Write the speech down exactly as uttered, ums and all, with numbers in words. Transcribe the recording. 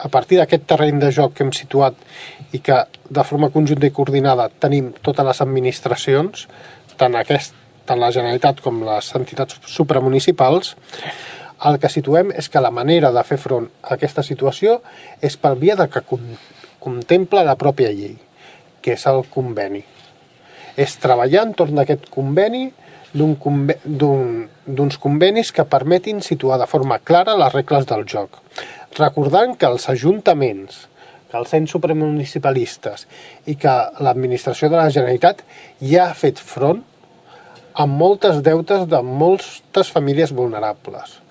a partir d'aquest terreny de joc que hem situat i que de forma conjunta i coordinada tenim totes les administracions, tant, aquest, tant la Generalitat com les entitats supramunicipals, el que situem és que la manera de fer front a aquesta situació és per via del que contempla la pròpia llei, que és el conveni. És treballar entorn d'aquest conveni d'uns conve convenis que permetin situar de forma clara les regles del joc. Recordant que els ajuntaments, que els ens supramunicipalistes i que l'administració de la Generalitat ja ha fet front amb moltes deutes de moltes famílies vulnerables.